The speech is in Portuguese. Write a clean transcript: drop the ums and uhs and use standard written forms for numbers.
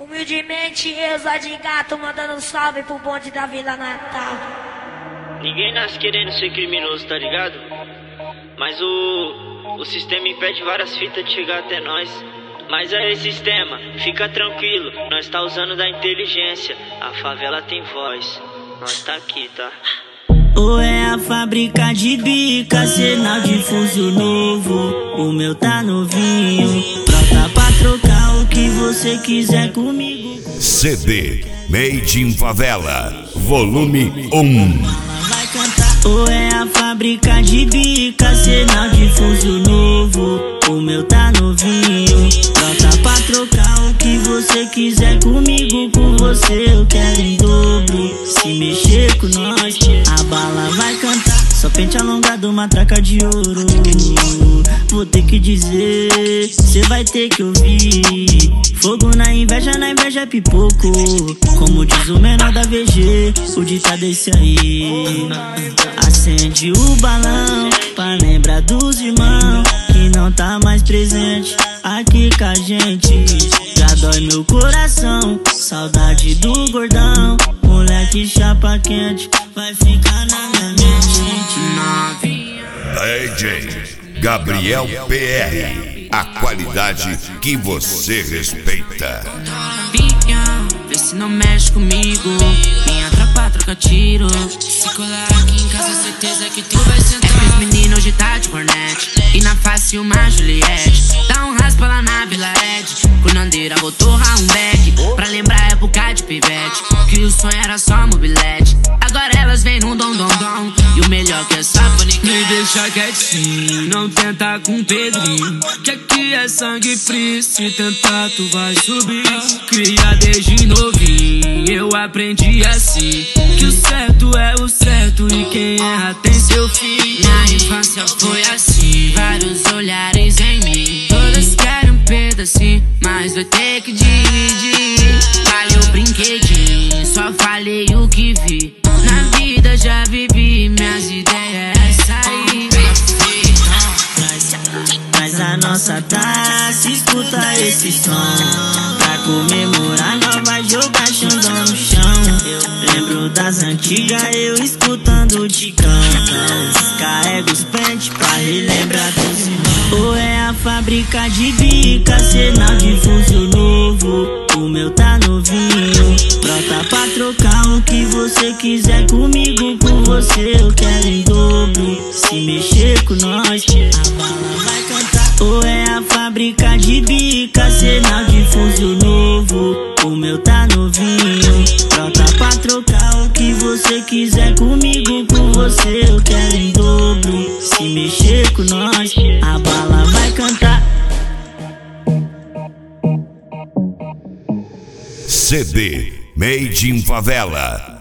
Humildemente eu, Zóio de Gato, mandando um salve pro bonde da Vila Natal. Ninguém nasce querendo ser criminoso, tá ligado? Mas o sistema impede várias fitas de chegar até nós. Mas aí, sistema, fica tranquilo, nós tá usando da inteligência. A favela tem voz, nós tá aqui, tá? Ou é a fábrica de bica, sinal de fuzil novo. O meu tá novinho, pronta pra trocar o que você quiser comigo. CD Made in Favela, volume 1. Vai cantar. Ou é a fábrica de bica, sinal de fuzil novo. O meu tá novinho, pronta pra trocar o que você quiser comigo. Com você eu quero em dobro. Se mexer com nós, a bala vai cantar. Só pente alongado, matraca de ouro. Vou ter que dizer, cê vai ter que ouvir. Fogo na inveja é pipoco. Como diz o menor da VG, o ditado é esse aí. Acende o balão pra lembrar dos irmãos que não tá mais presente aqui com a gente. Já dói meu coração, saudade do gordão. Moleque chapa quente, vai ficar na minha mente. DJ Gabriel PR, a qualidade que você respeita. Vinha, vê se não mexe comigo. Minha tropa troca tiro. Se colar aqui em casa, certeza que tu vai sentar. É que os meninos hoje tá de cornete e na face uma Juliette. Dá um raspa lá na Vila Ed. Cunandeira vou torrar um beck pra lembrar a época de pivete, que o sonho era só mobilete. Agora elas vêm num dom. E o melhor que é saponique. Me deixa quietinho, não tenta com Pedrinho, que aqui é sangue frio. Se tentar tu vai subir. Cria desde novinho, eu aprendi assim, que o certo é o certo e quem erra tem seu fim. Minha infância foi assim, vários olhares em mim. Todas querem um pedacinho, mas vai ter que dividir. Valeu o brinquedinho, só falei o que vi. Na vida já vivi, minhas ideias é sair. Traz a nossa taça, escuta esse som. Pra comemorar nós vai jogar xandão no chão. Eu lembro das antigas, eu escutando de canto. Carrego os pentes pra relembrar dos irmãos. Ou é a fábrica de bica, sinal de fuzil novo. O meu tá novinho, pronta pra trocar o que você quiser comigo. Com você eu quero em dobro. Se mexer com nós, a bala vai cantar. Ou é a fábrica de bica, sinal de fuzil novo. O meu tá novinho, pronta pra trocar o que você quiser comigo. Com você eu quero em dobro. Se mexer com nós, a bala vai cantar. CD Made in Favela.